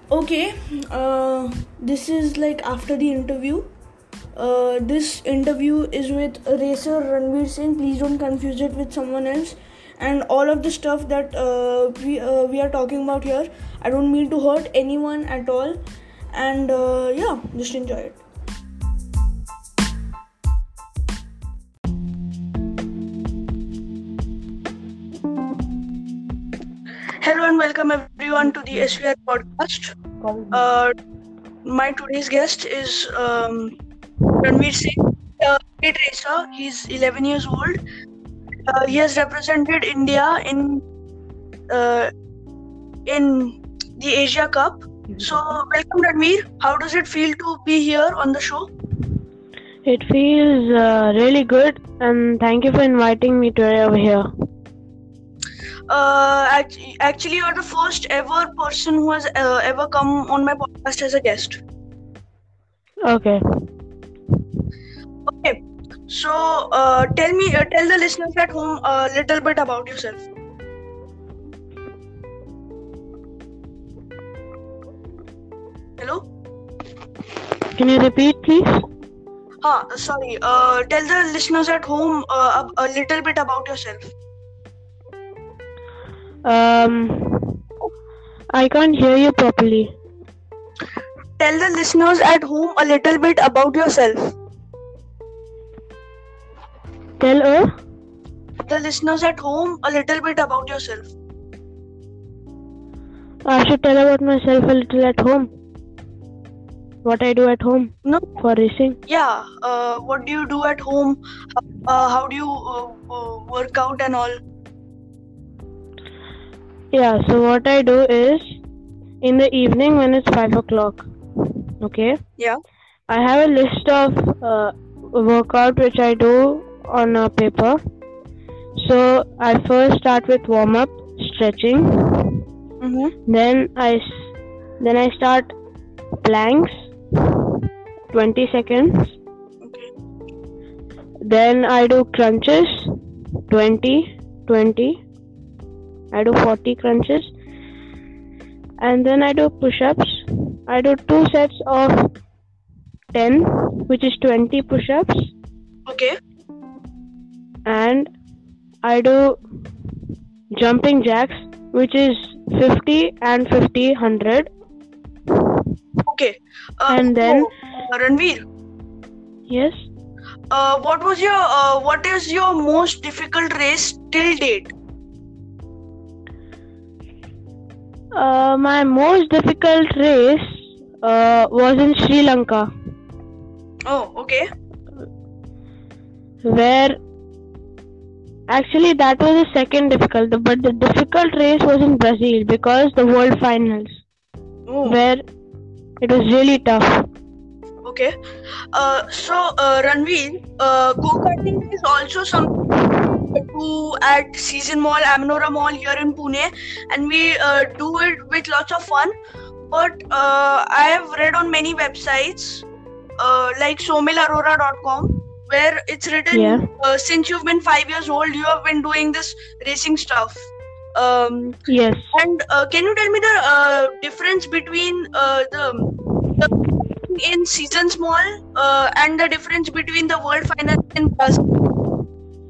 Okay, this is like after the interview. This interview is with racer Ranveer Singh. Please don't confuse it with someone else. And all of the stuff that we are talking about here, I don't mean to hurt anyone at all. And yeah, just enjoy it. Hello and welcome everyone to the SVR podcast. My today's guest is Ranveer Singh, a great racer. He's 11 years old. He has represented India in the Asia Cup. So welcome Ranveer. How does it feel to be here on the show? It feels really good, and thank you for inviting me today over here. Actually, you're the first ever person who has ever come on my podcast as a guest. Okay. Okay. So, tell the listeners at home a little bit about yourself. Hello? Can you repeat, please? Sorry. Tell the listeners at home a little bit about yourself. I can't hear you properly. Tell the listeners at home a little bit about yourself. Tell the listeners at home a little bit about yourself. I should tell about myself a little at home. What I do at home? No. For racing? Yeah. What do you do at home? How do you work out and all? Yeah, so what I do is, in the evening when it's 5 o'clock, okay? Yeah. I have a list of workout which I do on a paper. So I first start with warm-up, stretching. Mm-hmm. Then I start planks, 20 seconds. Okay. Then I do crunches, 20. I do 40 crunches. And then I do push-ups. I do 2 sets of 10, which is 20 push-ups. Okay. And I do jumping jacks, which is 50 and 50, 100. Okay. And then Ranveer. Yes. What is your most difficult race till date? My most difficult race was in Sri Lanka. Oh, okay. Where actually that was the second difficult, but the difficult race was in Brazil because the World Finals, where it was really tough. Okay. So Ranveer, go-karting is also something we do at Season Mall, Aminora Mall here in Pune, and we do it with lots of fun. But I have read on many websites like somilarora.com, where it's written since you've been 5 years old, you have been doing this racing stuff. Yes. And can you tell me the difference between the in Season Small and the difference between the World Finals in Brazil?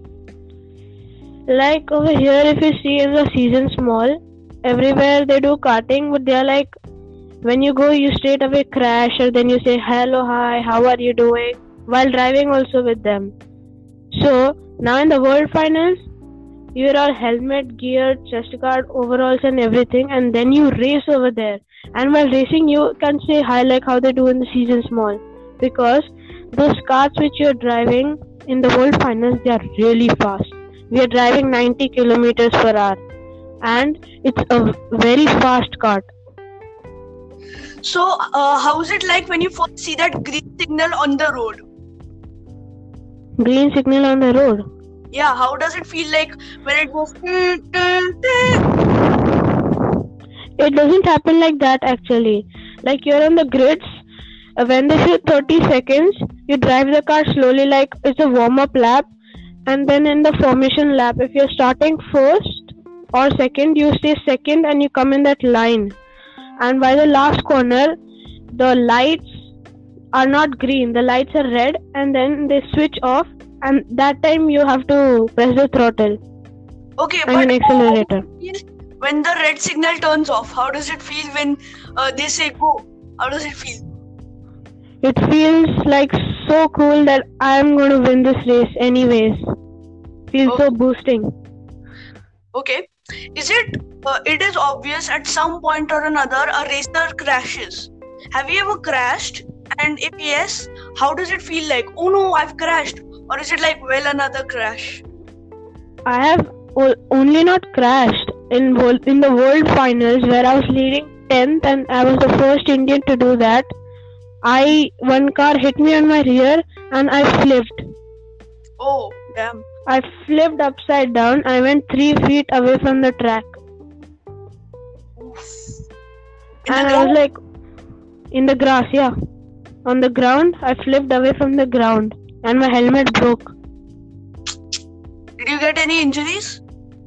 Like over here, if you see in the Season Small, everywhere they do karting, but they are like, when you go, you straight away crash, or then you say hello, hi, how are you doing, while driving also with them. So now in the World Finals, you're all helmet, gear, chest guard, overalls and everything, and then you race over there. And while racing, you can say hi like how they do in the Season Small, because those cars which you're driving in the World Finals, they are really fast. We are driving 90 kilometers per hour, and it's a very fast kart. So how is it like when you first see that green signal on the road? Green signal on the road? Yeah, how does it feel like when it goes? It doesn't happen like that actually. Like you're on the grids, when they say 30 seconds, you drive the car slowly like it's a warm-up lap, and then in the formation lap, if you're starting first or second, you stay second and you come in that line. and by the last corner, the lights are not green, the lights are red, and then they switch off, and that time you have to press the throttle Okay, and but an accelerator. when the red signal turns off, how does it feel when they say go? How does it feel? It feels like so cool that I'm going to win this race anyways. Feels so boosting. Okay. It is obvious at some point or another a racer crashes. Have you ever crashed? And if yes, how does it feel like? Oh no, I've crashed. Or is it like, well, another crash? I have only not crashed in the world finals where I was leading 10th and I was the first Indian to do that. One car hit me on my rear and I flipped. Oh, damn. I flipped upside down. I went 3 feet away from the track. And I was like, in the grass, yeah. On the ground, I flipped away from the ground and my helmet broke. Did you get any injuries?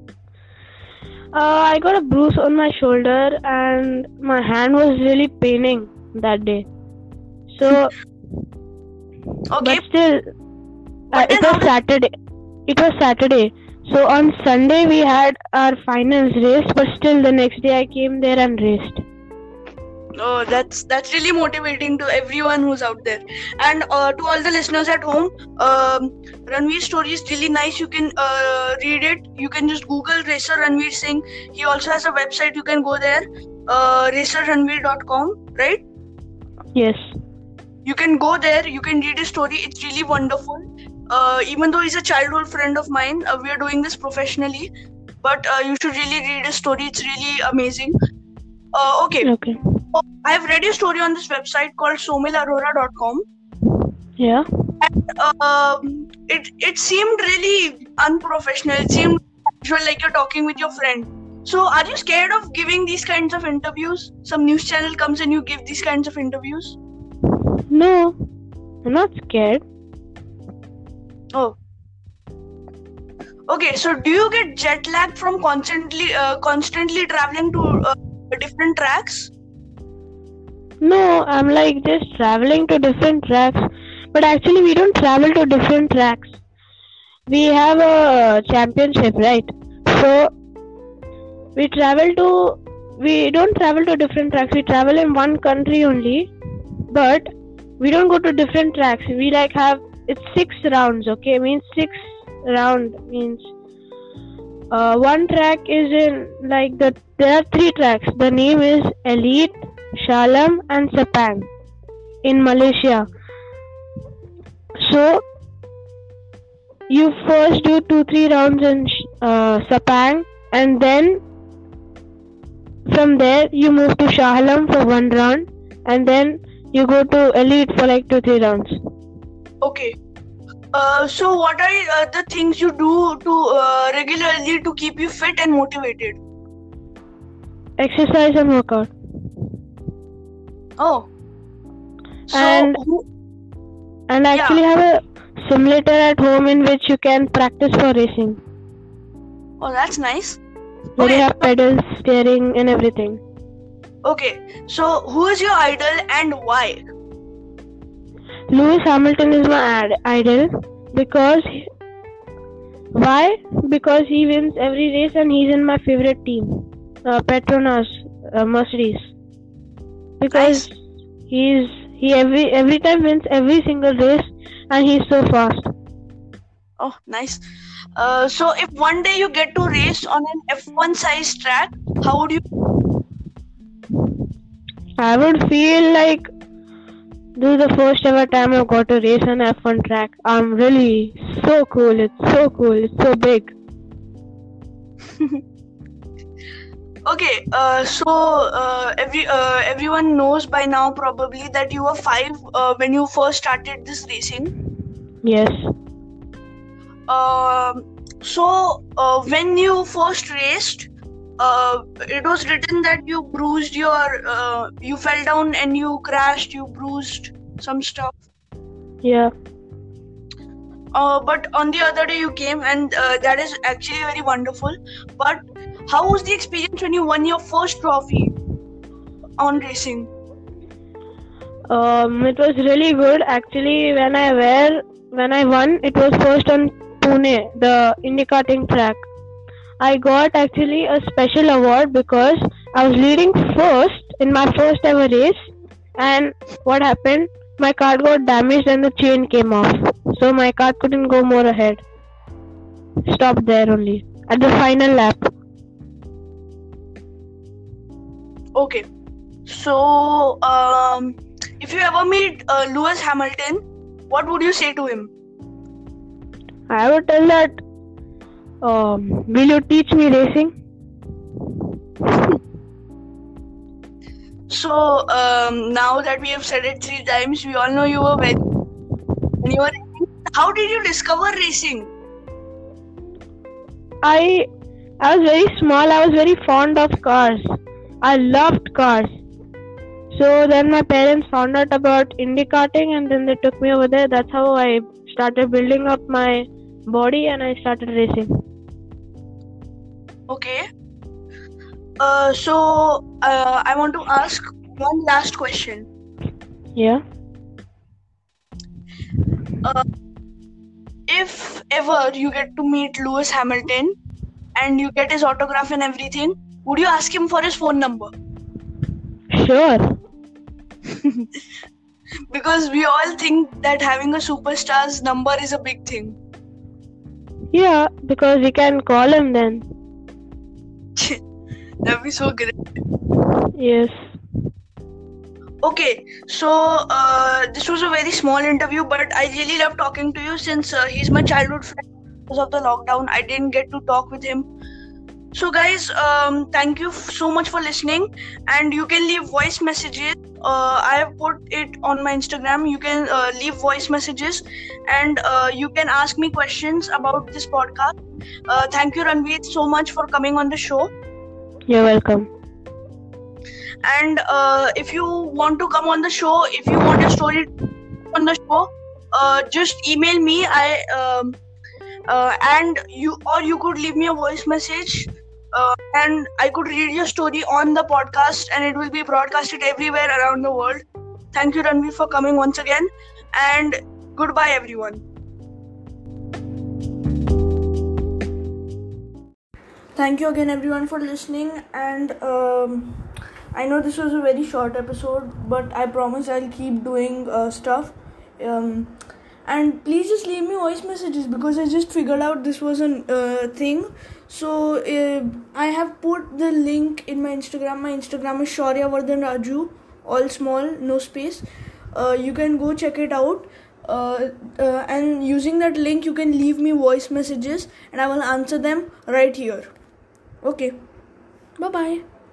I got a bruise on my shoulder and my hand was really paining that day. So, Okay. but still, it was Saturday. It was Saturday. So on Sunday we had our finals race, but still the next day I came there and raced. Oh, that's really motivating to everyone who's out there. And to all the listeners at home, Ranveer's story is really nice. You can read it. You can just Google Racer Ranveer Singh. He also has a website. You can go there, racerranveer.com, right? Yes. You can go there. You can read his story. It's really wonderful. Even though he's a childhood friend of mine, we are doing this professionally. But you should really read his story. It's really amazing. Okay. I have read your story on this website called somilarora.com. Yeah. And it seemed really unprofessional. It seemed casual, like you're talking with your friend. So are you scared of giving these kinds of interviews? Some news channel comes and you give these kinds of interviews? No, I'm not scared. Oh. Okay, so do you get jet lag from constantly traveling to different tracks? No, I'm like just traveling to different tracks. But actually we don't travel to different tracks. We have a championship, right? So we don't travel to different tracks. We travel in one country only. But we don't go to different tracks. We like have, it's 6 rounds, okay? Means 6 round means one track is in like there are 3 tracks. The name is Elite, Shah Alam and Sepang in Malaysia. So you first do 2-3 rounds in Sepang and then from there you move to Shah Alam for 1 round and then you go to Elite for like 2-3 rounds. Okay. So what are the things you do to regularly to keep you fit and motivated? Exercise and workout. Oh. So and actually have a simulator at home in which you can practice for racing. Oh, that's nice. Where you have pedals, steering and everything. Okay. So who is your idol and why? Lewis Hamilton is my idol because why? Because he wins every race and he's in my favorite team, Petronas Mercedes. Because Nice. he every time wins every single race and he's so fast. Oh, nice. So if one day you get to race on an F1 size track, how would you? I would feel like this is the first ever time I've got to race on F1 track. I'm really so cool. It's so cool. It's so big. Okay. So everyone knows by now probably that you were 5 when you first started this racing. Yes. So when you first raced, it was written that you bruised you fell down and you crashed, you bruised some stuff. Yeah. But on the other day you came and that is actually very wonderful. But how was the experience when you won your first trophy? on racing? It was really good. Actually, when I won, it was first on Pune, the Indy karting track. I got actually a special award because I was leading first in my first ever race, and what happened? My cart got damaged and the chain came off, so my cart couldn't go more ahead. Stopped there only at the final lap. Okay. So, if you ever meet Lewis Hamilton, what would you say to him? I would tell that, will you teach me racing? So, now that we have said it 3 times, we all know you were very. When you were racing, how did you discover racing? I was very small. I was very fond of cars. I loved cars. So then my parents found out about Indy karting, and then they took me over there. That's how I started building up my body, and I started racing. Okay. So, I want to ask one last question. Yeah. If ever you get to meet Lewis Hamilton and you get his autograph and everything, would you ask him for his phone number? Sure. Because we all think that having a superstar's number is a big thing. Yeah, because we can call him then. That'd be so great. Yes. Okay, so this was a very small interview, but I really love talking to you since he's my childhood friend. Because of the lockdown, I didn't get to talk with him. So guys, thank you so much for listening, and you can leave voice messages. I have put it on my Instagram. You can leave voice messages, and you can ask me questions about this podcast. Thank you, Ranveer, so much for coming on the show. You're welcome. And if you want to come on the show, if you want your story on the show, just email me. And you could leave me a voice message, and I could read your story on the podcast, and it will be broadcasted everywhere around the world. Thank you, Ranveer, for coming once again, and goodbye, everyone. Thank you again, everyone, for listening, and I know this was a very short episode, but I promise I'll keep doing stuff. And please just leave me voice messages, because I just figured out this was a thing. So I have put the link in my Instagram. My Instagram is Shaurya Vardhan Raju, all small, no space. You can go check it out. And using that link, you can leave me voice messages, and I will answer them right here. Okay. Bye-bye.